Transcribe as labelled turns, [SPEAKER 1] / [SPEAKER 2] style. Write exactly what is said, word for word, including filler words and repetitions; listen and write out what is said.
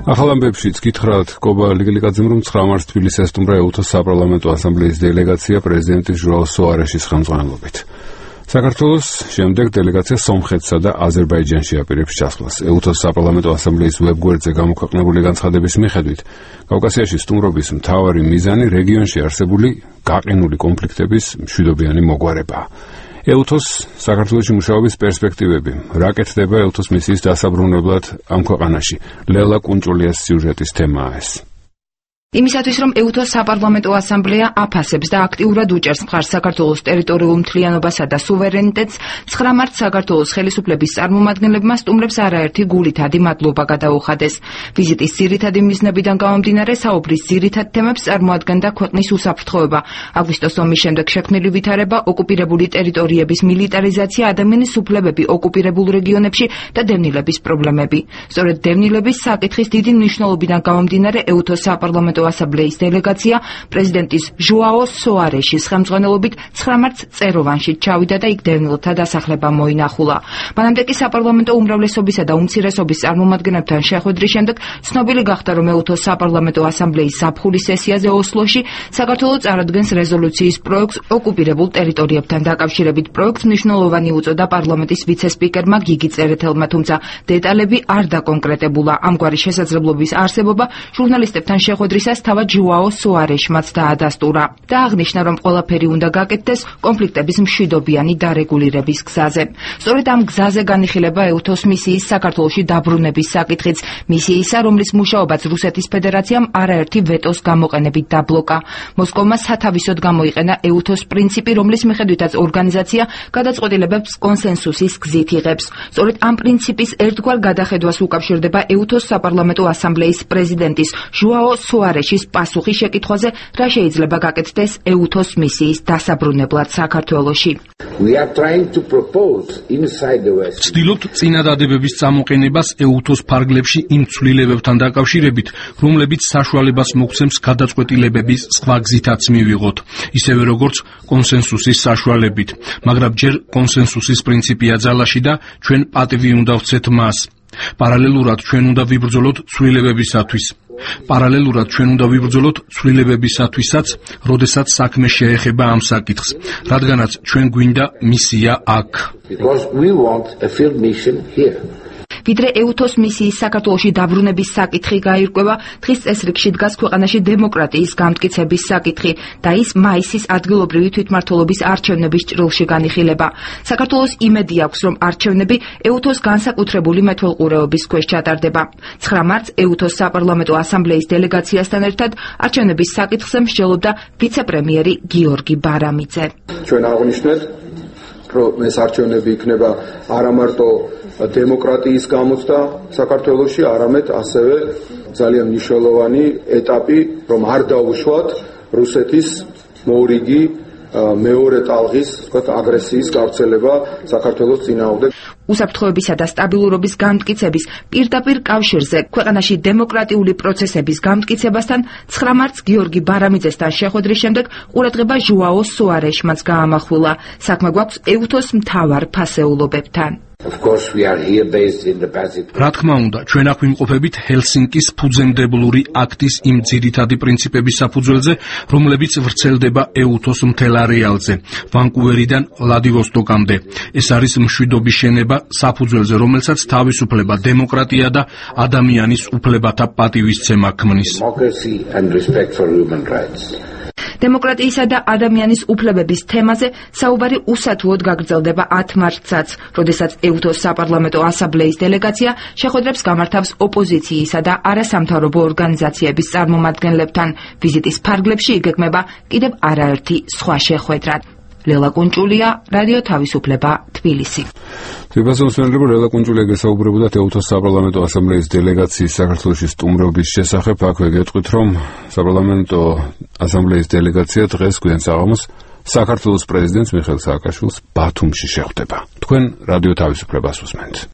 [SPEAKER 1] ახალ ამბებშიც გითხრათ კობა ლიგელიკაძემ, რომ ცხრა მარტს თბილისს ესტუმრა ეუთოს საპარლამენტო ასამბლეის დელეგაცია პრეზიდენტის ჟოაო სოარეშის ხელმძღვანელობით. საქართველოს შემდეგ დელეგაცია სომხეთსა და აზერბაიჯანში აპირებს ჩასვლას. ეუთოს საპარლამენტო ასამბლეის ვებგვერდზე გამოქვეყნებული განცხადების მიხედვით, კავკასიაში სტუმრობის მთავარი მიზანი რეგიონში არსებული გაყინული კონფლიქტების მშვიდობიანი მოგვარებაა. ეუთოს საქართველოში მუშაობის პერსპექტივები. რა კეთდება ეუთოს მისიის დასაბრუნებლად ამ ქვეყანაში? ლელა კუნჭულიას სიუჟეტის თემაა ეს.
[SPEAKER 2] იმისათვის, რომ ეუთოს საპარლამენტო ასამბლეა აფასებს და აქტიურად უჭერს მხარს საქართველოს ტერიტორიულ მთლიანობასა და სუვერენიტეტს, ცხრა მარტს საქართველოს ხელისუფლების წარმომადგენლებმა სტუმრებს არაერთი გულითადი მადლობა გადაუხადეს. ვიზიტის ძირითადი მიზნებიდან გამომდინარე, საუბრის ძირითად თემებს წარმოადგენდა ქვეყნის უსაფრთხოება, აგვისტოს ომის შემდეგ შექმნილი ვითარება, ოკუპირებული ტერიტორიების მილიტარიზაცია, ადამიანის უფლებები ოკუპირებულ რეგიონებში და დევნილების პრობლემები. სწორედ დევნილების საკითხის დიდი მნიშვნელობიდან გამომდინარე, ეუთოს საპარლამენტო ასამბლეის დელეგაცია პრეზიდენტის ჟოაო სოარეშის ხელმძღვანელობით ცხრა მარტს წეროვანში ჩავიდა და იქ დევნილთა დასახლება მოინახულა. მანამდე კი საპარლამენტო უმრავლესობისა და უმცირესობის წარმომადგენლებთან შეხვედრის შემდეგ ცნობილი გახდა, რომ ეუთოს საპარლამენტო ასამბლეის ზაფხულის სესიაზე ოსლოში საქართველო წარადგენს რეზოლუციის პროექტს ოკუპირებულ ტერიტორიებთან დაკავშირებით. პროექტს მნიშვნელოვანი უწოდა პარლამენტის ვიცე-სპიკერმა გიგი წერეთელმა, თუმცა დეტალები არ დაკონკრეტებულა. ამგვარი შესაძლებლობის არსებობა ჟურნალისტებთან შეხვედრისას თავად ჟოაო სოარეშმაც დაადასტურა და აღნიშნა, რომ ყველაფერი უნდა გაკეთდეს კონფლიქტების მშვიდობიანი დარეგულირების გზაზე. სწორედ ამ გზაზე განიხილება ეუთოს მისიის საქართველოში დაბრუნების საკითხიც. მისიისა, რომლის მუშაობაც რუსეთის ფედერაციამ არაერთი ვეტოს გამოყენებით დაბლოკა. მოსკოვმა სათავისოდ გამოიყენა ეუთოს პრინციპი, რომლის მიხედვითაც ორგანიზაცია გადაწყვეტილებებს კონსენსუსის გზით იღებს. სწორედ ამ პრინციპის ერთგვარ გადახედვას უკავშირდება ეუთოს საპარლამენტო ასამბლეის პრეზიდენტის ჟოაო სოარეშის პასუხი შეკითხვაზე, რა შეიძლება გაკეთდეს ეუთოს მისიის დასაბრუნებლად საქართველოში.
[SPEAKER 3] ვცდილობთ წინადადებების წამოყენებას ეუთოს ფარგლებში იმ ცვლილებებთან დაკავშირებით, რომლებიც საშუალებას მოგცემს გადაწყვეტილებების სხვა გზითაც მივიღოთ, ისევე როგორც კონსენსუსის საშუალებით. მაგრამ ჯერ კონსენსუსის პრინციპია ძალაში და ჩვენ პატივი უნდა ვცეთ მას. პარალელურად ჩვენ უნდა ვიბრძოლოთ ცვლილებებისათვის. პარალელურად ჩვენ უნდა ვიბრძოლოთ ცვლილებებისათვისაც, როდესაც საქმე შეეხება ამ საკითხს, რადგანაც ჩვენ გვინდა მისია აქ.
[SPEAKER 2] ვიდრე ეუთოს მისიის საქართველოში დაბრუნების საკითხი გაირკვევა, დღის წესრიგში დგას ქვეყანაში დემოკრატიის გამტკიცების საკითხი და ის მაისის ადგილობრივი თვითმმართველობის არჩევნების ჭრილში განიხილება. საქართველოს იმედი აქვს, რომ არჩევნები ეუთოს განსაკუთრებული მეთვალყურეობის ქვეშ ჩატარდება. ცხრა მარტს ეუთოს საპარლამენტო ასამბლეის დელეგაციასთან ერთად არჩევნების საკითხზე მსჯელობდა ვიცე-პრემიერი გიორგი ბარამიძე.
[SPEAKER 4] ჩვენ აღნიშნეთ, რომ ეს არჩევნები იქნება არა მარტო დემოკრატიის გამოცდა საქართველოში, არამედ ასევე ძალიან მნიშვნელოვანი ეტაპი, რომ არ დაუშვათ რუსეთის მოურიგი მეორე ტალღის, ვთქვათ, აგრესიის გავრცელება საქართველოს წინააღმდეგ.
[SPEAKER 2] უსაფრთხოებისა და სტაბილურობის გამტკიცების პირდაპირ კავშირზე ქვეყანაში დემოკრატიული პროცესების გამტკიცებასთან ცხრა მარტს გიორგი ბარამიძესთან შეხვედრის შემდეგ ყურადღება ჟოაო სოარეშმაც გაამახვილა. საქმე გვაქვს ეუთოს მთავარ ფასეულობებთან.
[SPEAKER 3] რა თქმა უნდა, ჩვენ აქ ვიმყოფებით ჰელსინკის ფუძემდებლური აქტის იმ ძირითადი პრინციპების საფუძველზე, რომლებიც ვრცელდება ეუთოს მთელ არეალზე, ვანკუვერიდან ვლადივოსტოკამდე. ეს არის მშვიდობის შენება, საფუძველზე რომელსაც თავისუფლება, დემოკრატია და ადამიანის უფლებათა პატივისცემა ქმნის.
[SPEAKER 2] დემოკრატიისა და ადამიანის უფლებების თემაზე საუბარი უსათუოდ გაგრძელდება ათ მარტსაც, როდესაც ეუთოს საპარლამენტო ასამბლეის დელეგაცია შეხვედრებს გამართავს ოპოზიციისა და არასამთავრობო ორგანიზაციების წარმომადგენლებთან. ვიზიტის ფარგლებში იგეგმება კიდევ არაერთი სხვა შეხვედრა. ლელა კუნჭულია, რადიო თავისუფლება, თბილისი.
[SPEAKER 1] თვიფასმოსმენელებო, ლელა კუნჭულია გესაუბრებოდა ეუთოს საპარლამენტო ასამბლეის დელეგაციის საქართველოში სტუმრობის შესახებ. აქვე გეტყვით, რომ საპარლამენტო ასამბლეის დელეგაცია დღეს გვიან საღამოს საქართველოს პრეზიდენტს მიხეილ სააკაშვილს ბათუმში შეხვდება. თქვენ რადიო თავისუფლებას უსმენთ.